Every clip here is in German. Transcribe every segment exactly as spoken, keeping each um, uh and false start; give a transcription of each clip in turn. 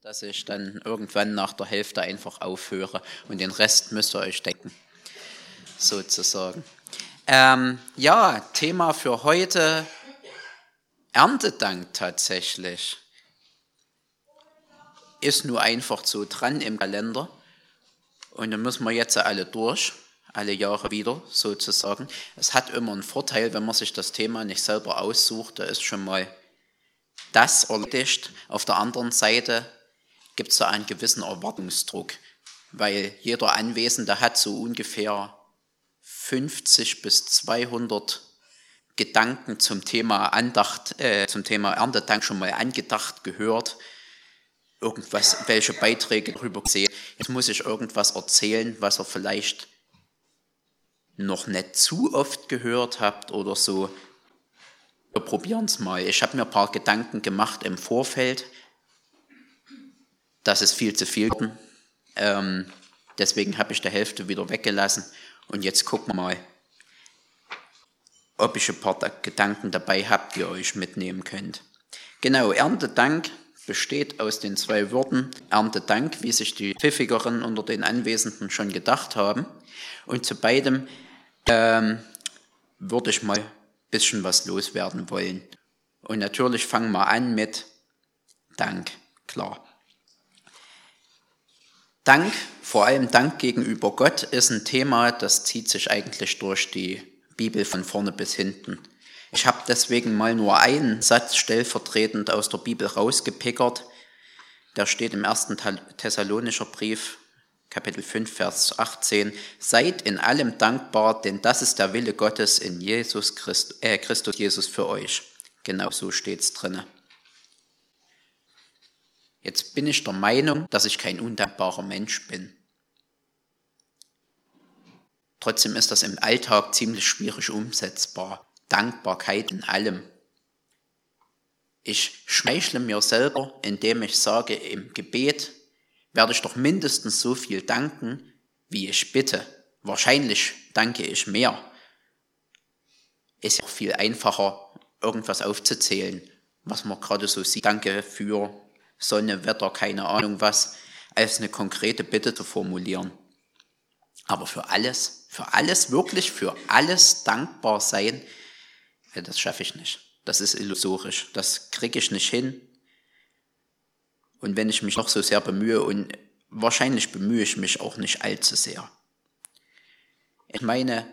dass ich dann irgendwann nach der Hälfte einfach aufhöre und den Rest müsst ihr euch denken, sozusagen. Ähm, ja, Thema für heute, Erntedank tatsächlich. Ist nur einfach so dran im Kalender und dann müssen wir jetzt alle durch, alle Jahre wieder sozusagen. Es hat immer einen Vorteil, wenn man sich das Thema nicht selber aussucht, da ist schon mal das erledigt. Auf der anderen Seite gibt es da einen gewissen Erwartungsdruck, weil jeder Anwesende hat so ungefähr fünfzig bis zweihundert Gedanken zum Thema Andacht, äh, zum Thema Erntedank schon mal angedacht, gehört, irgendwas, welche Beiträge darüber gesehen. Jetzt muss ich irgendwas erzählen, was ihr vielleicht noch nicht zu oft gehört habt oder so. Wir probieren es mal. Ich habe mir ein paar Gedanken gemacht im Vorfeld. Das ist viel zu viel. Ähm, deswegen habe ich die Hälfte wieder weggelassen. Und jetzt gucken wir mal, ob ich ein paar Gedanken dabei habe, die ihr euch mitnehmen könnt. Genau, Erntedank besteht aus den zwei Worten Erntedank, wie sich die Pfiffigeren unter den Anwesenden schon gedacht haben. Und zu beidem ähm, würde ich mal ein bisschen was loswerden wollen. Und natürlich fangen wir an mit Dank, klar. Dank, vor allem Dank gegenüber Gott, ist ein Thema, das zieht sich eigentlich durch die Bibel von vorne bis hinten. Ich habe deswegen mal nur einen Satz stellvertretend aus der Bibel rausgepickert. Der steht im ersten Thessalonischer Brief, Kapitel fünf, Vers achtzehn. Seid in allem dankbar, denn das ist der Wille Gottes in Jesus Christ, äh, Christus Jesus für euch. Genau so steht es drin. Jetzt bin ich der Meinung, dass ich kein undankbarer Mensch bin. Trotzdem ist das im Alltag ziemlich schwierig umsetzbar. Dankbarkeit in allem. Ich schmeichle mir selber, indem ich sage, im Gebet werde ich doch mindestens so viel danken, wie ich bitte. Wahrscheinlich danke ich mehr. Ist ja auch viel einfacher, irgendwas aufzuzählen, was man gerade so sieht. Danke für Sonne, Wetter, keine Ahnung was, als eine konkrete Bitte zu formulieren. Aber für alles, für alles, wirklich für alles dankbar sein, das schaffe ich nicht. Das ist illusorisch. Das kriege ich nicht hin. Und wenn ich mich noch so sehr bemühe, und wahrscheinlich bemühe ich mich auch nicht allzu sehr. Ich meine,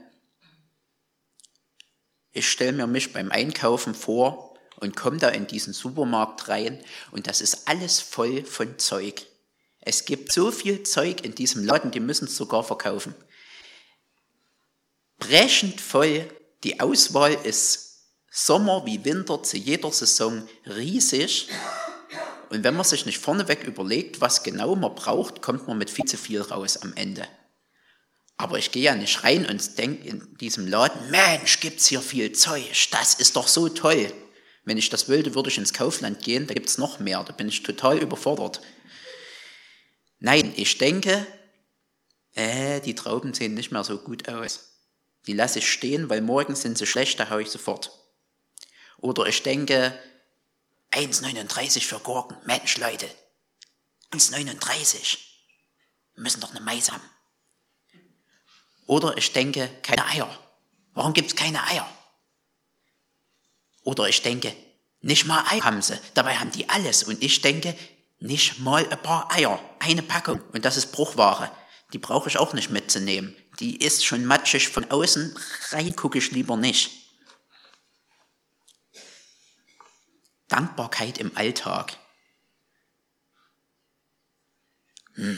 ich stelle mir mich beim Einkaufen vor und komme da in diesen Supermarkt rein und das ist alles voll von Zeug. Es gibt so viel Zeug in diesem Laden, die müssen es sogar verkaufen. Brechend voll, die Auswahl ist Sommer wie Winter zu jeder Saison riesig. Und wenn man sich nicht vorneweg überlegt, was genau man braucht, kommt man mit viel zu viel raus am Ende. Aber ich gehe ja nicht rein und denke in diesem Laden, Mensch, gibt's hier viel Zeug, das ist doch so toll. Wenn ich das wollte, würde ich ins Kaufland gehen, da gibt's noch mehr, da bin ich total überfordert. Nein, ich denke, äh, die Trauben sehen nicht mehr so gut aus. Die lasse ich stehen, weil morgen sind sie schlecht, da haue ich sofort. Oder ich denke, eins neununddreißig für Gurken, Mensch Leute, eins neununddreißig, wir müssen doch eine Mais haben. Oder ich denke, keine Eier, warum gibt's keine Eier? Oder ich denke, nicht mal Eier haben sie, dabei haben die alles. Und ich denke, nicht mal ein paar Eier, eine Packung. Und das ist Bruchware. Die brauche ich auch nicht mitzunehmen. Die ist schon matschig von außen, rein gucke ich lieber nicht. Dankbarkeit im Alltag. Hm.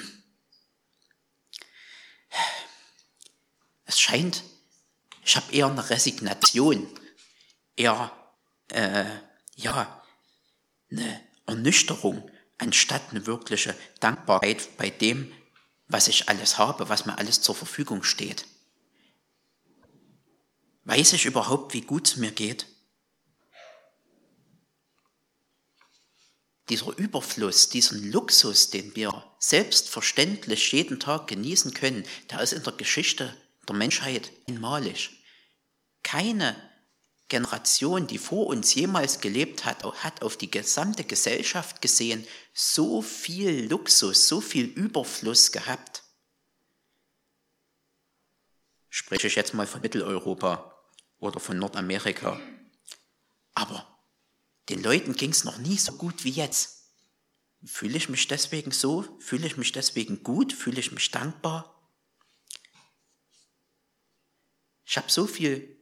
Es scheint, ich habe eher eine Resignation, eher äh, ja, eine Ernüchterung, anstatt eine wirkliche Dankbarkeit bei dem, was ich alles habe, was mir alles zur Verfügung steht. Weiß ich überhaupt, wie gut es mir geht? Dieser Überfluss, diesen Luxus, den wir selbstverständlich jeden Tag genießen können, der ist in der Geschichte der Menschheit einmalig. Keine Generation, die vor uns jemals gelebt hat, hat auf die gesamte Gesellschaft gesehen so viel Luxus, so viel Überfluss gehabt. Spreche ich jetzt mal von Mitteleuropa oder von Nordamerika. Aber den Leuten ging es noch nie so gut wie jetzt. Fühle ich mich deswegen so? Fühle ich mich deswegen gut? Fühle ich mich dankbar? Ich habe so viel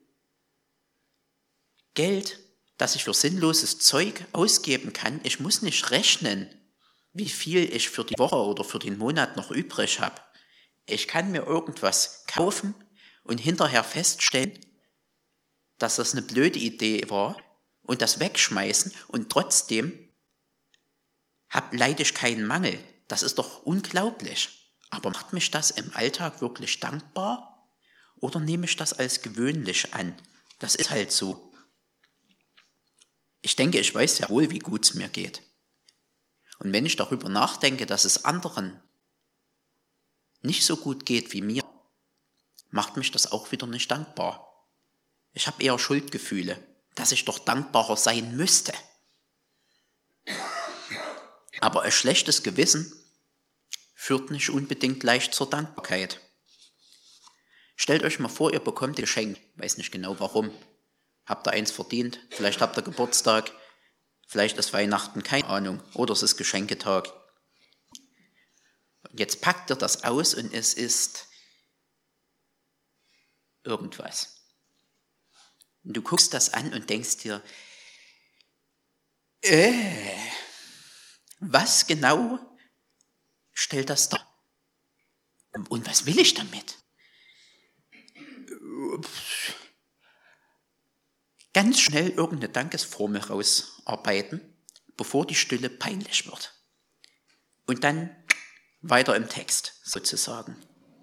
Geld, das ich für sinnloses Zeug ausgeben kann. Ich muss nicht rechnen, wie viel ich für die Woche oder für den Monat noch übrig habe. Ich kann mir irgendwas kaufen und hinterher feststellen, dass das eine blöde Idee war und das wegschmeißen und trotzdem hab, leide ich keinen Mangel. Das ist doch unglaublich. Aber macht mich das im Alltag wirklich dankbar oder nehme ich das als gewöhnlich an? Das ist halt so. Ich denke, ich weiß sehr wohl, wie gut es mir geht. Und wenn ich darüber nachdenke, dass es anderen nicht so gut geht wie mir, macht mich das auch wieder nicht dankbar. Ich habe eher Schuldgefühle, dass ich doch dankbarer sein müsste. Aber ein schlechtes Gewissen führt nicht unbedingt leicht zur Dankbarkeit. Stellt euch mal vor, ihr bekommt ein Geschenk, weiß nicht genau warum. Habt ihr eins verdient, vielleicht habt ihr Geburtstag, vielleicht ist Weihnachten, keine Ahnung, oder es ist Geschenketag. Und jetzt packt ihr das aus und es ist irgendwas. Und du guckst das an und denkst dir, äh, was genau stellt das dar? Und was will ich damit? Ganz schnell irgendeine Dankesformel rausarbeiten, bevor die Stille peinlich wird. Und dann weiter im Text, sozusagen.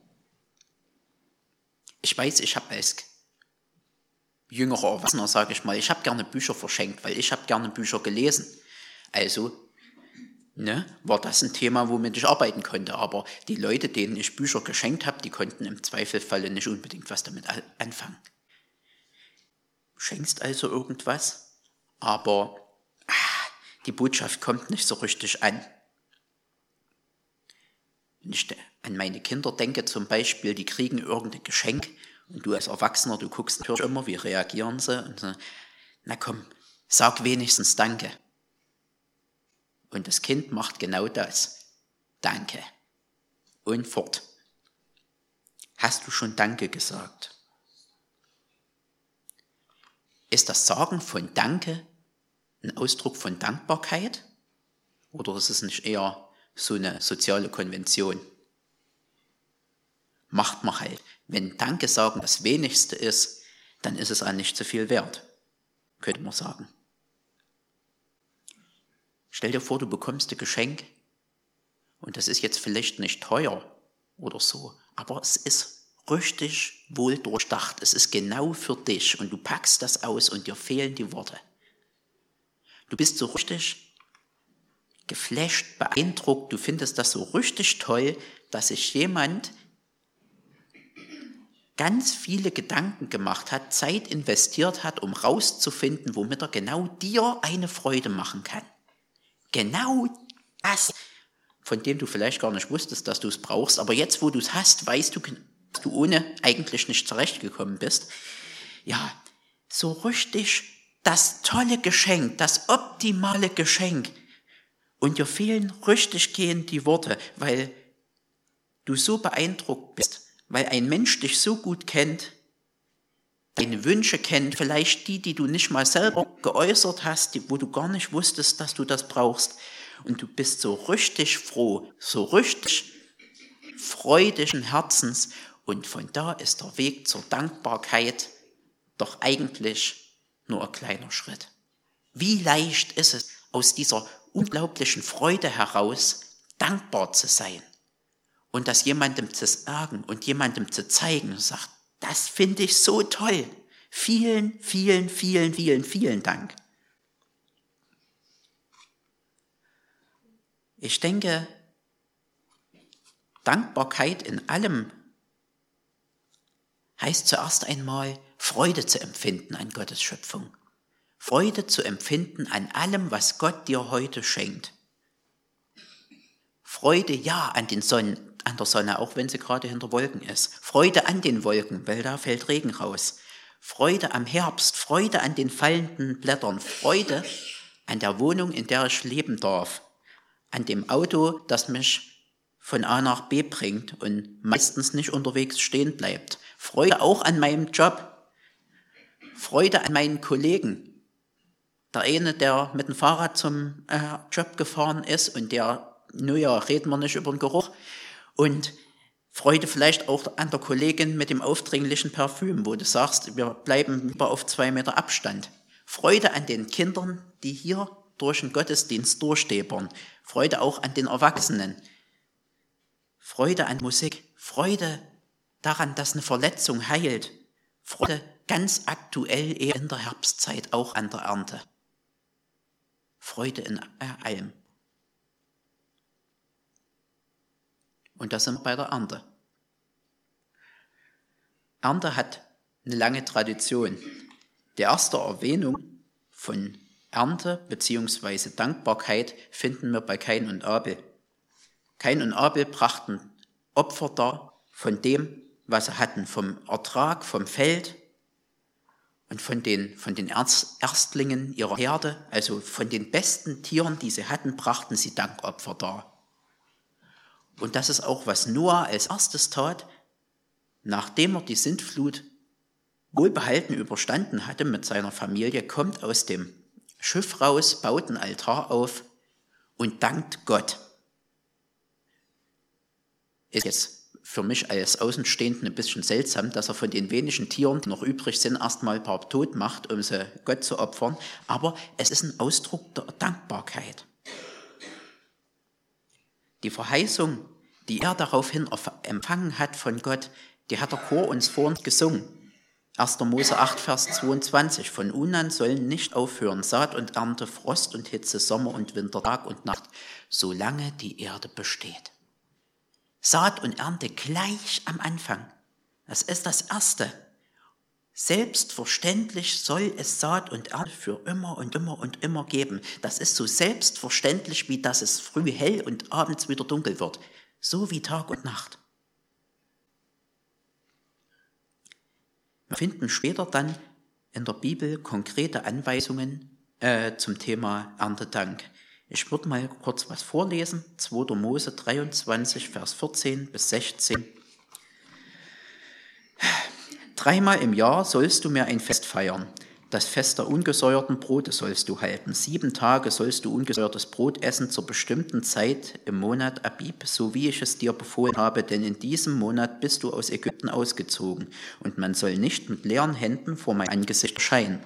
Ich weiß, ich habe als jüngerer Erwachsener, sage ich mal, ich habe gerne Bücher verschenkt, weil ich habe gerne Bücher gelesen. Also ne, war das ein Thema, womit ich arbeiten konnte. Aber die Leute, denen ich Bücher geschenkt habe, die konnten im Zweifelsfalle nicht unbedingt was damit anfangen. Du schenkst also irgendwas, aber ah, die Botschaft kommt nicht so richtig an. Wenn ich an meine Kinder denke zum Beispiel, die kriegen irgendein Geschenk und du als Erwachsener, du guckst natürlich immer, wie reagieren sie und so, na komm, sag wenigstens Danke. Und das Kind macht genau das. Danke. Und fort. Hast du schon Danke gesagt? Ist das Sagen von Danke ein Ausdruck von Dankbarkeit? Oder ist es nicht eher so eine soziale Konvention? Macht man halt. Wenn Danke sagen das Wenigste ist, dann ist es auch nicht so viel wert, könnte man sagen. Stell dir vor, du bekommst ein Geschenk und das ist jetzt vielleicht nicht teuer oder so, aber es ist richtig wohl durchdacht. Es ist genau für dich und du packst das aus und dir fehlen die Worte. Du bist so richtig geflasht, beeindruckt, du findest das so richtig toll, dass sich jemand ganz viele Gedanken gemacht hat, Zeit investiert hat, um rauszufinden, womit er genau dir eine Freude machen kann. Genau das, von dem du vielleicht gar nicht wusstest, dass du es brauchst, aber jetzt, wo du es hast, weißt du, dass du ohne eigentlich nicht zurechtgekommen bist. Ja, so richtig das tolle Geschenk, das optimale Geschenk. Und dir fehlen richtig gehend die Worte, weil du so beeindruckt bist, weil ein Mensch dich so gut kennt, deine Wünsche kennt, vielleicht die, die du nicht mal selber geäußert hast, die, wo du gar nicht wusstest, dass du das brauchst. Und du bist so richtig froh, so richtig freudigen Herzens. Und von da ist der Weg zur Dankbarkeit doch eigentlich nur ein kleiner Schritt. Wie leicht ist es, aus dieser unglaublichen Freude heraus dankbar zu sein und das jemandem zu sagen und jemandem zu zeigen und sagt, das finde ich so toll. Vielen, vielen, vielen, vielen, vielen Dank. Ich denke, Dankbarkeit in allem heißt zuerst einmal Freude zu empfinden an Gottes Schöpfung. Freude zu empfinden an allem, was Gott dir heute schenkt. Freude, ja, an, den Sonnen, an der Sonne, auch wenn sie gerade hinter Wolken ist. Freude an den Wolken, weil da fällt Regen raus. Freude am Herbst, Freude an den fallenden Blättern, Freude an der Wohnung, in der ich leben darf, an dem Auto, das mich von A nach B bringt und meistens nicht unterwegs stehen bleibt. Freude auch an meinem Job, Freude an meinen Kollegen. Der eine, der mit dem Fahrrad zum äh, Job gefahren ist und der, naja, reden wir nicht über den Geruch. Und Freude vielleicht auch an der Kollegin mit dem aufdringlichen Parfüm, wo du sagst, wir bleiben lieber auf zwei Meter Abstand. Freude an den Kindern, die hier durch den Gottesdienst durchstebern. Freude auch an den Erwachsenen. Freude an Musik. Freude daran, dass eine Verletzung heilt. Freude ganz aktuell eher in der Herbstzeit, auch an der Ernte. Freude in allem. Und das sind wir bei der Ernte. Ernte hat eine lange Tradition. Die erste Erwähnung von Ernte bzw. Dankbarkeit finden wir bei Kain und Abel. Kain und Abel brachten Opfer dar von dem, was sie hatten, vom Ertrag, vom Feld und von den, von den Erstlingen ihrer Herde, also von den besten Tieren, die sie hatten, brachten sie Dankopfer dar. Und das ist auch, was Noah als erstes tat, nachdem er die Sintflut wohlbehalten überstanden hatte mit seiner Familie, kommt aus dem Schiff raus, baut einen Altar auf und dankt Gott. Ist jetzt für mich als Außenstehenden ein bisschen seltsam, dass er von den wenigen Tieren, die noch übrig sind, erstmal ein paar tot macht, um sie Gott zu opfern, aber es ist ein Ausdruck der Dankbarkeit. Die Verheißung, die er daraufhin empfangen hat von Gott, die hat der Chor uns vorhin gesungen. erster Mose acht, Vers zweiundzwanzig. Von nun an sollen nicht aufhören Saat und Ernte, Frost und Hitze, Sommer und Winter, Tag und Nacht, solange die Erde besteht. Saat und Ernte gleich am Anfang. Das ist das Erste. Selbstverständlich soll es Saat und Ernte für immer und immer und immer geben. Das ist so selbstverständlich, wie dass es früh hell und abends wieder dunkel wird. So wie Tag und Nacht. Wir finden später dann in der Bibel konkrete Anweisungen äh, zum Thema Erntedank. Ich würde mal kurz was vorlesen. zweiter Mose dreiundzwanzig, Vers vierzehn bis sechzehn. Dreimal im Jahr sollst du mir ein Fest feiern. Das Fest der ungesäuerten Brote sollst du halten. Sieben Tage sollst du ungesäuertes Brot essen zur bestimmten Zeit im Monat Abib, so wie ich es dir befohlen habe, denn in diesem Monat bist du aus Ägypten ausgezogen, und man soll nicht mit leeren Händen vor mein Angesicht erscheinen.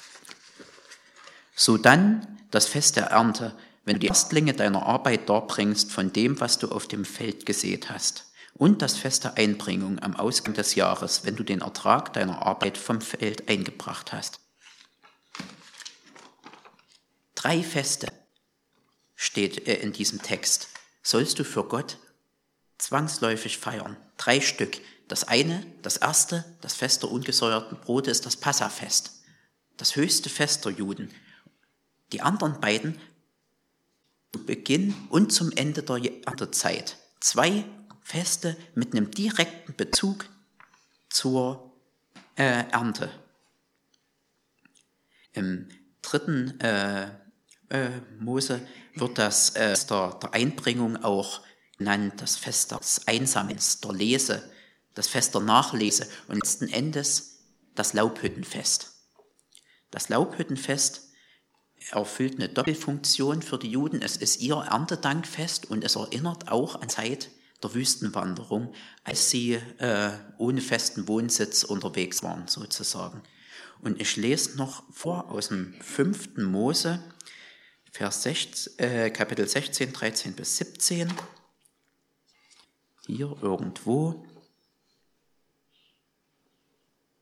So dann das Fest der Ernte, wenn du die Erstlinge deiner Arbeit darbringst von dem, was du auf dem Feld gesät hast. Und das Fest der Einbringung am Ausgang des Jahres, wenn du den Ertrag deiner Arbeit vom Feld eingebracht hast. Drei Feste steht in diesem Text, sollst du für Gott zwangsläufig feiern. Drei Stück. Das eine, das erste, das Fest der ungesäuerten Brote ist das Passafest, das höchste Fest der Juden. Die anderen beiden zu Beginn und zum Ende der Erntezeit. Zwei Feste mit einem direkten Bezug zur äh, Ernte. Im dritten äh, äh, Mose wird das äh, Fest der, der Einbringung auch genannt, das Fest des Einsammelns, der Lese, das Fest der Nachlese und letzten Endes das Laubhüttenfest. Das Laubhüttenfest erfüllt eine Doppelfunktion für die Juden. Es ist ihr Erntedankfest und es erinnert auch an die Zeit der Wüstenwanderung, als sie äh, ohne festen Wohnsitz unterwegs waren, sozusagen. Und ich lese noch vor aus dem fünften Mose, Vers sechzehn, äh, Kapitel sechzehn, dreizehn bis siebzehn. Hier irgendwo.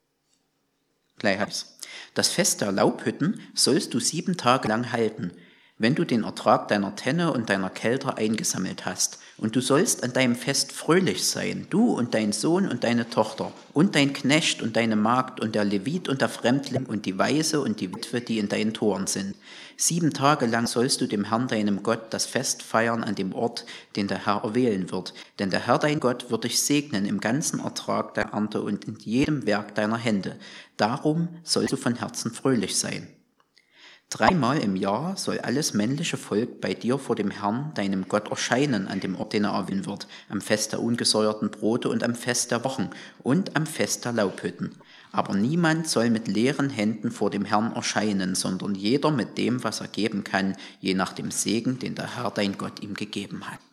Gleich hab's. Das Fest der Laubhütten sollst du sieben Tage lang halten. wenn du den Ertrag deiner Tenne und deiner Kelter eingesammelt hast. Und du sollst an deinem Fest fröhlich sein, du und dein Sohn und deine Tochter und dein Knecht und deine Magd und der Levit und der Fremdling und die Waise und die Witwe, die in deinen Toren sind. Sieben Tage lang sollst du dem Herrn, deinem Gott, das Fest feiern an dem Ort, den der Herr erwählen wird. Denn der Herr, dein Gott, wird dich segnen im ganzen Ertrag der Ernte und in jedem Werk deiner Hände. Darum sollst du von Herzen fröhlich sein. Dreimal im Jahr soll alles männliche Volk bei dir vor dem Herrn, deinem Gott, erscheinen an dem Ort, den er erwählen wird, am Fest der ungesäuerten Brote und am Fest der Wochen und am Fest der Laubhütten. Aber niemand soll mit leeren Händen vor dem Herrn erscheinen, sondern jeder mit dem, was er geben kann, je nach dem Segen, den der Herr, dein Gott, ihm gegeben hat.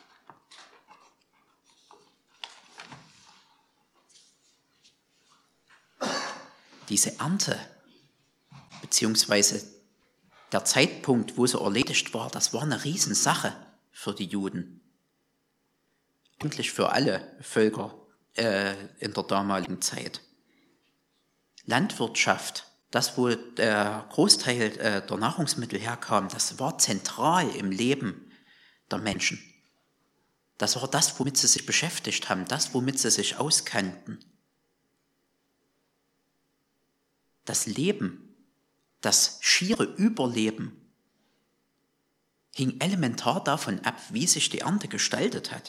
Diese Ernte, beziehungsweise der Zeitpunkt, wo sie erledigt war, das war eine Riesensache für die Juden. Eigentlich für alle Völker äh, in der damaligen Zeit. Landwirtschaft, das wo der Großteil äh, der Nahrungsmittel herkam, das war zentral im Leben der Menschen. Das war das, womit sie sich beschäftigt haben, das, womit sie sich auskannten. Das Leben, das schiere Überleben hing elementar davon ab, wie sich die Ernte gestaltet hat.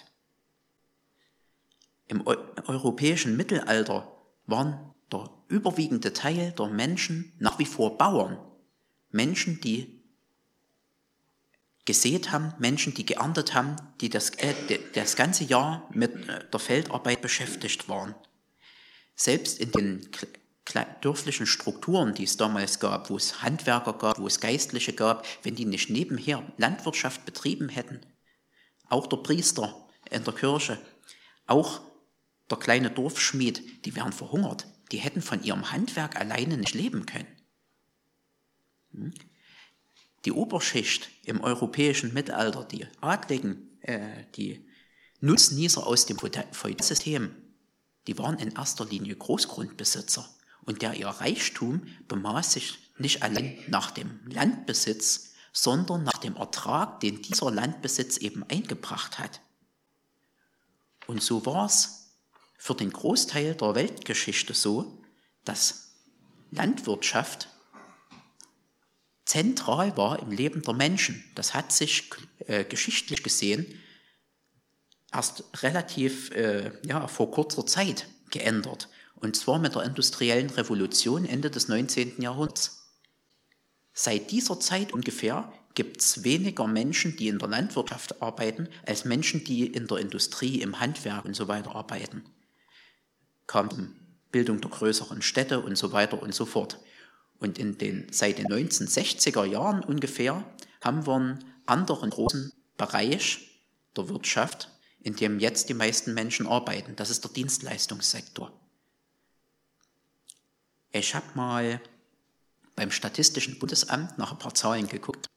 Im Eu- europäischen Mittelalter waren der überwiegende Teil der Menschen nach wie vor Bauern. Menschen, die gesät haben, Menschen, die geerntet haben, die das, äh, das ganze Jahr mit der Feldarbeit beschäftigt waren. Selbst in den dörflichen Strukturen, die es damals gab, wo es Handwerker gab, wo es Geistliche gab, wenn die nicht nebenher Landwirtschaft betrieben hätten, auch der Priester in der Kirche, auch der kleine Dorfschmied, die wären verhungert. Die hätten von ihrem Handwerk alleine nicht leben können. Die Oberschicht im europäischen Mittelalter, die Adligen, äh, die Nutznießer aus dem Feudalsystem, die waren in erster Linie Großgrundbesitzer. Und der ihr Reichtum bemaß sich nicht allein nach dem Landbesitz, sondern nach dem Ertrag, den dieser Landbesitz eben eingebracht hat. Und so war es für den Großteil der Weltgeschichte so, dass Landwirtschaft zentral war im Leben der Menschen. Das hat sich äh, geschichtlich gesehen erst relativ äh, ja, vor kurzer Zeit geändert. Und zwar mit der industriellen Revolution Ende des neunzehnten Jahrhunderts. Seit dieser Zeit ungefähr gibt es weniger Menschen, die in der Landwirtschaft arbeiten, als Menschen, die in der Industrie, im Handwerk und so weiter arbeiten. Kam die Bildung der größeren Städte und so weiter und so fort. Und in den, seit den neunzehnhundertsechziger Jahren ungefähr haben wir einen anderen großen Bereich der Wirtschaft, in dem jetzt die meisten Menschen arbeiten. Das ist der Dienstleistungssektor. Ich habe mal beim Statistischen Bundesamt nach ein paar Zahlen geguckt.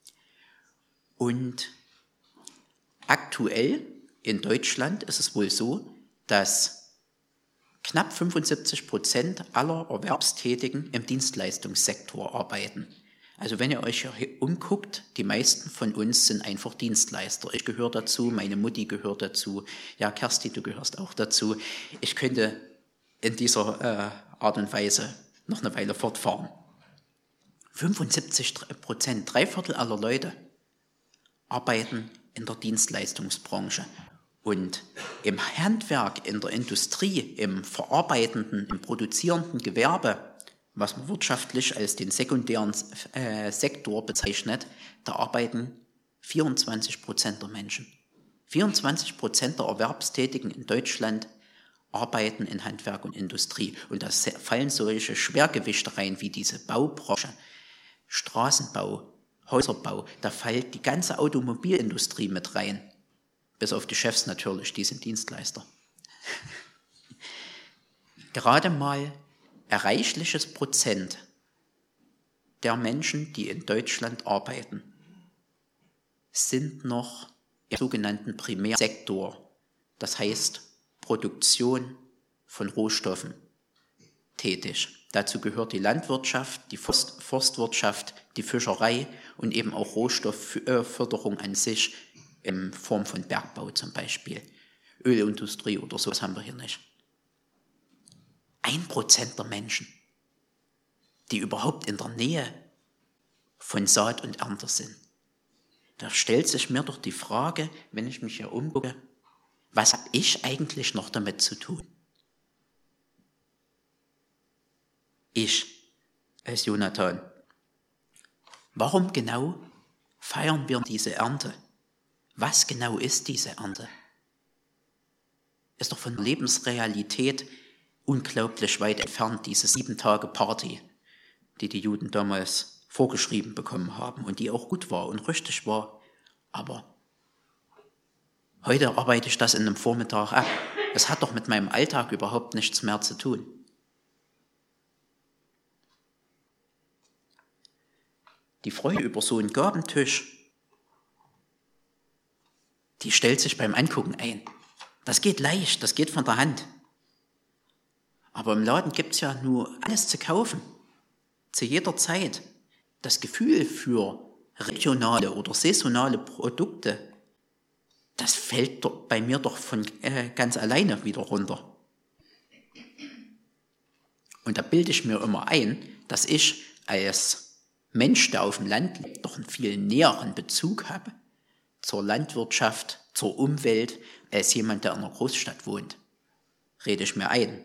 Und aktuell in Deutschland ist es wohl so, dass knapp fünfundsiebzig Prozent aller Erwerbstätigen im Dienstleistungssektor arbeiten. Also wenn ihr euch hier umguckt, die meisten von uns sind einfach Dienstleister. Ich gehöre dazu, meine Mutti gehört dazu, ja Kersti, du gehörst auch dazu. Ich könnte in dieser äh, Art und Weise noch eine Weile fortfahren. fünfundsiebzig Prozent, drei Viertel aller Leute arbeiten in der Dienstleistungsbranche. Und im Handwerk, in der Industrie, im verarbeitenden, im produzierenden Gewerbe, was man wirtschaftlich als den sekundären äh, Sektor bezeichnet, da arbeiten vierundzwanzig Prozent der Menschen. vierundzwanzig Prozent der Erwerbstätigen in Deutschland arbeiten in Handwerk und Industrie. Und da fallen solche Schwergewichte rein wie diese Baubranche, Straßenbau, Häuserbau. Da fällt die ganze Automobilindustrie mit rein. Bis auf die Chefs natürlich, die sind Dienstleister. Gerade mal ein reichliches Prozent der Menschen, die in Deutschland arbeiten, sind noch im sogenannten Primärsektor, das heißt Produktion von Rohstoffen, tätig. Dazu gehört die Landwirtschaft, die Forst, Forstwirtschaft, die Fischerei und eben auch Rohstoffförderung an sich in Form von Bergbau zum Beispiel. Ölindustrie oder so, das haben wir hier nicht. Ein Prozent der Menschen, die überhaupt in der Nähe von Saat und Ernte sind. Da stellt sich mir doch die Frage, wenn ich mich hier umgucke, was habe ich eigentlich noch damit zu tun? Ich als Jonathan. Warum genau feiern wir diese Ernte? Was genau ist diese Ernte? Ist doch von der Lebensrealität unglaublich weit entfernt, diese sieben Tage Party, die die Juden damals vorgeschrieben bekommen haben und die auch gut war und richtig war. Aber heute arbeite ich das in einem Vormittag ab. Das hat doch mit meinem Alltag überhaupt nichts mehr zu tun. Die Freude über so einen Gabentisch, die stellt sich beim Angucken ein. Das geht leicht, das geht von der Hand. Aber im Laden gibt es ja nur alles zu kaufen, zu jeder Zeit. Das Gefühl für regionale oder saisonale Produkte, das fällt doch bei mir doch von äh, ganz alleine wieder runter. Und da bilde ich mir immer ein, dass ich als Mensch, der auf dem Land lebt, doch einen viel näheren Bezug habe zur Landwirtschaft, zur Umwelt, als jemand, der in einer Großstadt wohnt. Rede ich mir ein.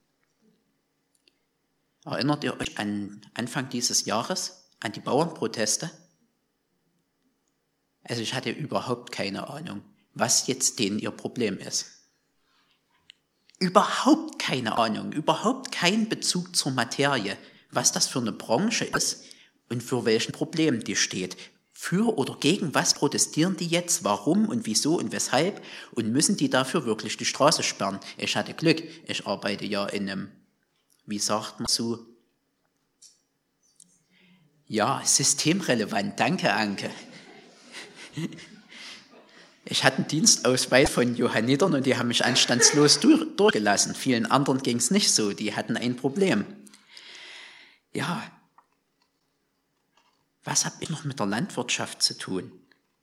Erinnert ihr euch an Anfang dieses Jahres, an die Bauernproteste? Also ich hatte überhaupt keine Ahnung, was jetzt denen ihr Problem ist. Überhaupt keine Ahnung, überhaupt keinen Bezug zur Materie, was das für eine Branche ist und für welchen Problem die steht. Für oder gegen was protestieren die jetzt, warum und wieso und weshalb und müssen die dafür wirklich die Straße sperren? Ich hatte Glück, ich arbeite ja in einem, wie sagt man so, ja, systemrelevant, danke Anke. Ich hatte einen Dienstausweis von Johannitern und die haben mich anstandslos durch, durchgelassen. Vielen anderen ging es nicht so, die hatten ein Problem. Ja, was habe ich noch mit der Landwirtschaft zu tun?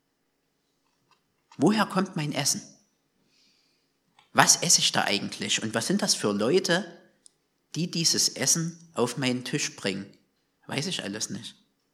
Woher kommt mein Essen? Was esse ich da eigentlich? Und was sind das für Leute, die dieses Essen auf meinen Tisch bringen? Weiß ich alles nicht.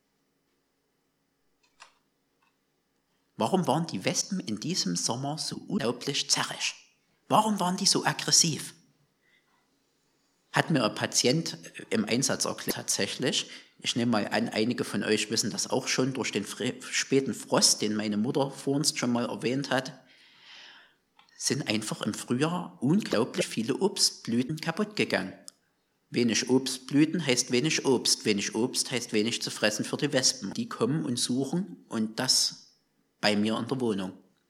Warum waren die Wespen in diesem Sommer so unglaublich zerrig? Warum waren die so aggressiv? Hat mir ein Patient im Einsatz erklärt tatsächlich. Ich nehme mal an, einige von euch wissen das auch schon durch den späten Frost, den meine Mutter vor uns schon mal erwähnt hat, sind einfach im Frühjahr unglaublich viele Obstblüten kaputt gegangen. Wenig Obstblüten heißt wenig Obst. Wenig Obst heißt wenig zu fressen für die Wespen. Die kommen und suchen und das bei mir in der Wohnung.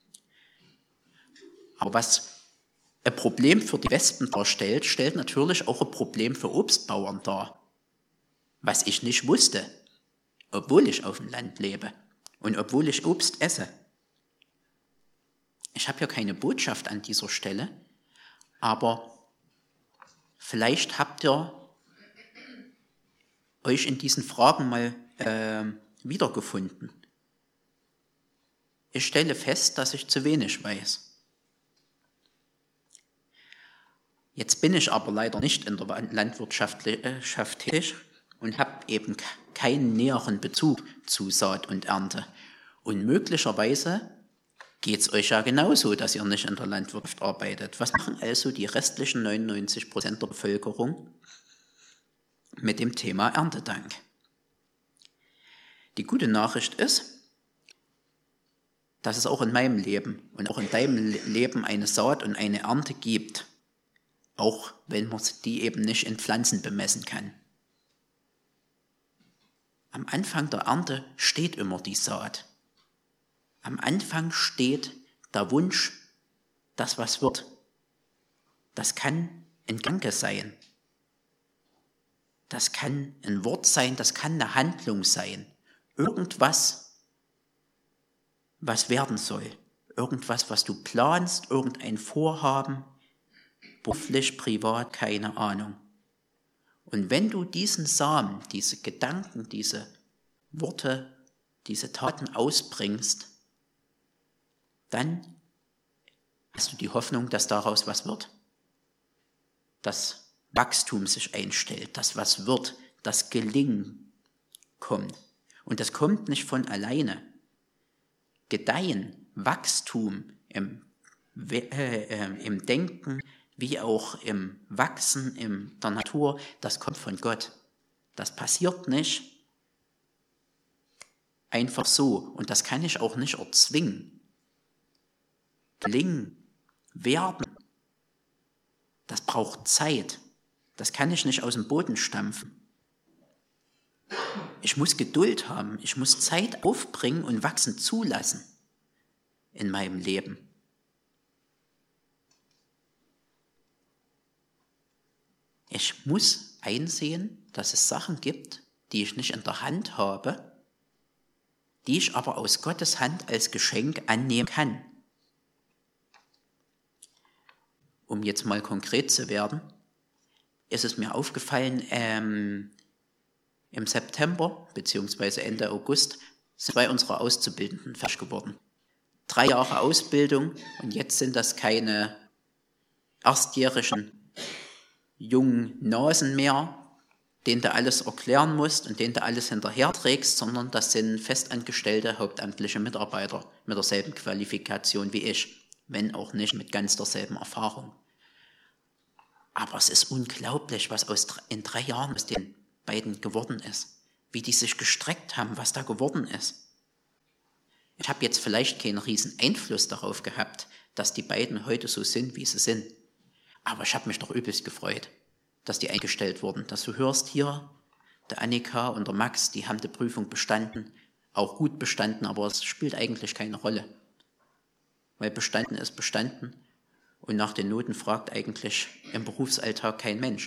Aber was ein Problem für die Wespen darstellt, stellt natürlich auch ein Problem für Obstbauern dar. Was ich nicht wusste, obwohl ich auf dem Land lebe und obwohl ich Obst esse. Ich habe ja keine Botschaft an dieser Stelle, aber vielleicht habt ihr euch in diesen Fragen mal äh, wiedergefunden. Ich stelle fest, dass ich zu wenig weiß. Jetzt bin ich aber leider nicht in der Landwirtschaft tätig und habe eben keinen näheren Bezug zu Saat und Ernte. Und möglicherweise geht es euch ja genauso, dass ihr nicht in der Landwirtschaft arbeitet. Was machen also die restlichen neunundneunzig Prozent der Bevölkerung mit dem Thema Erntedank? Die gute Nachricht ist, dass es auch in meinem Leben und auch in deinem Leben eine Saat und eine Ernte gibt, auch wenn man die eben nicht in Pflanzen bemessen kann. Am Anfang der Ernte steht immer die Saat. Am Anfang steht der Wunsch, dass was wird. Das kann ein Gedanke sein. Das kann ein Wort sein, das kann eine Handlung sein. Irgendwas, was werden soll. Irgendwas, was du planst, irgendein Vorhaben, beruflich, privat, keine Ahnung. Und wenn du diesen Samen, diese Gedanken, diese Worte, diese Taten ausbringst, dann hast du die Hoffnung, dass daraus was wird. Dass Wachstum sich einstellt, dass was wird, dass Gelingen kommt. Und das kommt nicht von alleine. Gedeihen, Wachstum im, äh, im Denken, wie auch im Wachsen in der Natur, das kommt von Gott. Das passiert nicht einfach so. Und das kann ich auch nicht erzwingen. Gelingen, werden, das braucht Zeit. Das kann ich nicht aus dem Boden stampfen. Ich muss Geduld haben, ich muss Zeit aufbringen und wachsen zulassen in meinem Leben. Ich muss einsehen, dass es Sachen gibt, die ich nicht in der Hand habe, die ich aber aus Gottes Hand als Geschenk annehmen kann. Um jetzt mal konkret zu werden, ist es mir aufgefallen, ähm, im September bzw. Ende August sind zwei unserer Auszubildenden fertig geworden. Drei Jahre Ausbildung und jetzt sind das keine erstjährigen jungen Nasen mehr, denen du alles erklären musst und denen du alles hinterherträgst, sondern das sind festangestellte hauptamtliche Mitarbeiter mit derselben Qualifikation wie ich, wenn auch nicht mit ganz derselben Erfahrung. Aber es ist unglaublich, was aus, in drei Jahren aus den beiden geworden ist, wie die sich gestreckt haben, was da geworden ist. Ich habe jetzt vielleicht keinen riesen Einfluss darauf gehabt, dass die beiden heute so sind, wie sie sind. Aber ich habe mich doch übelst gefreut, dass die eingestellt wurden. Dass du hörst hier, der Annika und der Max, die haben die Prüfung bestanden, auch gut bestanden, aber es spielt eigentlich keine Rolle. Weil bestanden ist bestanden und nach den Noten fragt eigentlich im Berufsalltag kein Mensch.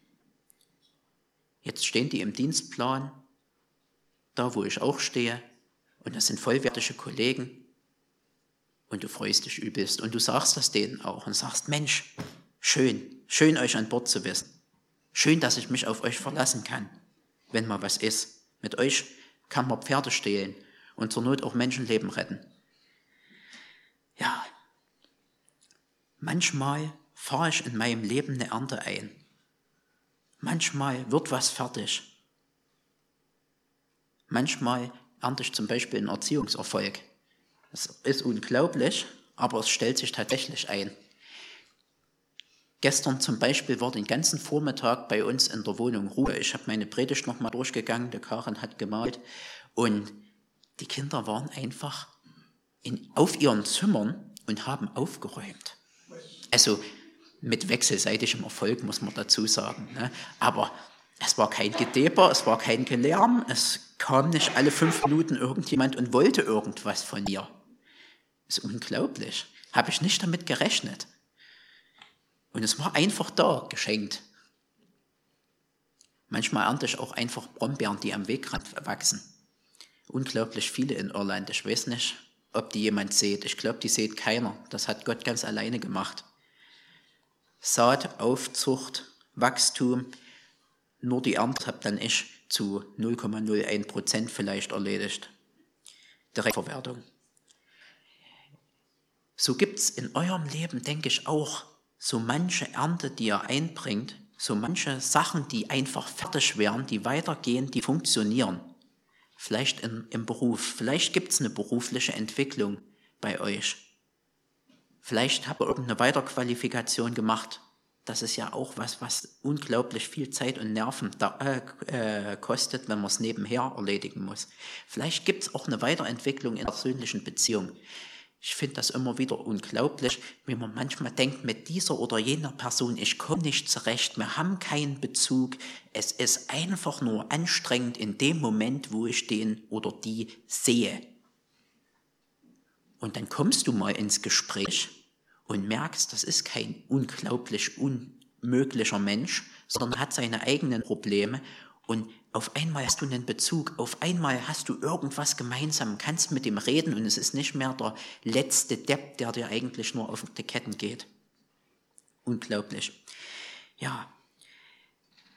Jetzt stehen die im Dienstplan, da wo ich auch stehe, und das sind vollwertige Kollegen und du freust dich übelst und du sagst das denen auch und sagst, Mensch, schön, schön euch an Bord zu wissen. Schön, dass ich mich auf euch verlassen kann, wenn mal was ist. Mit euch kann man Pferde stehlen und zur Not auch Menschenleben retten. Ja, manchmal fahre ich in meinem Leben eine Ernte ein. Manchmal wird was fertig. Manchmal ernte ich zum Beispiel einen Erziehungserfolg. Das ist unglaublich, aber es stellt sich tatsächlich ein. Gestern zum Beispiel war den ganzen Vormittag bei uns in der Wohnung Ruhe. Ich habe meine Predigt nochmal durchgegangen, der Karin hat gemalt und die Kinder waren einfach in, auf ihren Zimmern und haben aufgeräumt. Also mit wechselseitigem Erfolg, muss man dazu sagen. Ne? Aber es war kein Gedeber, es war kein Gelärm, es kam nicht alle fünf Minuten irgendjemand und wollte irgendwas von mir. Das ist unglaublich. Habe ich nicht damit gerechnet. Und es war einfach da, geschenkt. Manchmal ernte ich auch einfach Brombeeren, die am Wegrand wachsen. Unglaublich viele in Irland. Ich weiß nicht, ob die jemand sieht. Ich glaube, die sieht keiner. Das hat Gott ganz alleine gemacht. Saat, Aufzucht, Wachstum. Nur die Ernte habe dann ich zu null Komma null eins Prozent vielleicht erledigt. Direktverwertung. So gibt es in eurem Leben, denke ich, auch so manche Ernte, die ihr einbringt, so manche Sachen, die einfach fertig werden, die weitergehen, die funktionieren. Vielleicht in, im Beruf, vielleicht gibt es eine berufliche Entwicklung bei euch. Vielleicht habt ihr irgendeine Weiterqualifikation gemacht. Das ist ja auch was, was unglaublich viel Zeit und Nerven da, äh, kostet, wenn man es nebenher erledigen muss. Vielleicht gibt es auch eine Weiterentwicklung in der persönlichen Beziehung. Ich finde das immer wieder unglaublich, wie man manchmal denkt, mit dieser oder jener Person, ich komme nicht zurecht, wir haben keinen Bezug. Es ist einfach nur anstrengend in dem Moment, wo ich den oder die sehe. Und dann kommst du mal ins Gespräch und merkst, das ist kein unglaublich unmöglicher Mensch, sondern hat seine eigenen Probleme und auf einmal hast du einen Bezug, auf einmal hast du irgendwas gemeinsam, kannst mit ihm reden und es ist nicht mehr der letzte Depp, der dir eigentlich nur auf die Ketten geht. Unglaublich. Ja,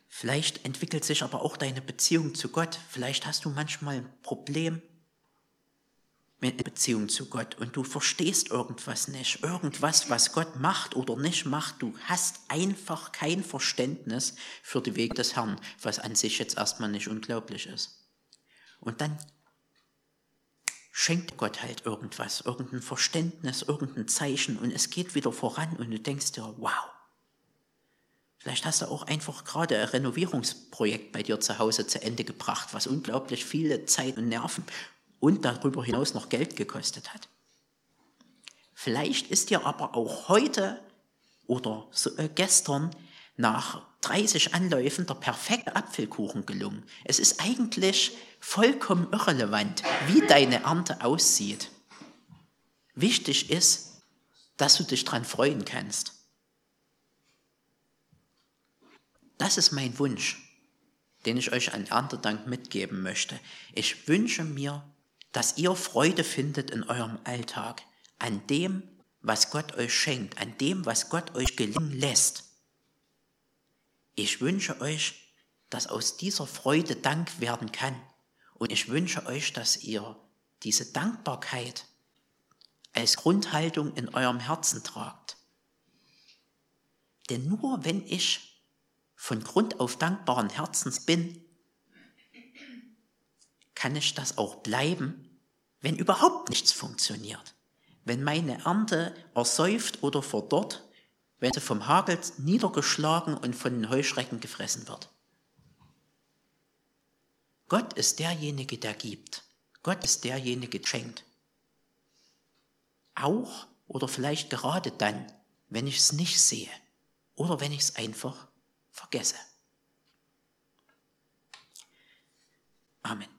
Vielleicht entwickelt sich aber auch deine Beziehung zu Gott. Vielleicht hast du manchmal ein Problem mit der Beziehung zu Gott und du verstehst irgendwas nicht. Irgendwas, was Gott macht oder nicht macht. Du hast einfach kein Verständnis für die Wege des Herrn, was an sich jetzt erstmal nicht unglaublich ist. Und dann schenkt Gott halt irgendwas, irgendein Verständnis, irgendein Zeichen und es geht wieder voran und du denkst dir, wow. Vielleicht hast du auch einfach gerade ein Renovierungsprojekt bei dir zu Hause zu Ende gebracht, was unglaublich viele Zeit und Nerven und darüber hinaus noch Geld gekostet hat. Vielleicht ist dir aber auch heute oder so, äh, gestern nach dreißig Anläufen der perfekte Apfelkuchen gelungen. Es ist eigentlich vollkommen irrelevant, wie deine Ernte aussieht. Wichtig ist, dass du dich dran freuen kannst. Das ist mein Wunsch, den ich euch an Erntedank mitgeben möchte. Ich wünsche mir, dass ihr Freude findet in eurem Alltag, an dem, was Gott euch schenkt, an dem, was Gott euch gelingen lässt. Ich wünsche euch, dass aus dieser Freude Dank werden kann. Und ich wünsche euch, dass ihr diese Dankbarkeit als Grundhaltung in eurem Herzen tragt. Denn nur wenn ich von Grund auf dankbaren Herzens bin, kann ich das auch bleiben, wenn überhaupt nichts funktioniert. Wenn meine Ernte ersäuft oder verdorrt, wenn sie vom Hagel niedergeschlagen und von den Heuschrecken gefressen wird. Gott ist derjenige, der gibt. Gott ist derjenige, der schenkt. Auch oder vielleicht gerade dann, wenn ich es nicht sehe oder wenn ich es einfach vergesse. Amen.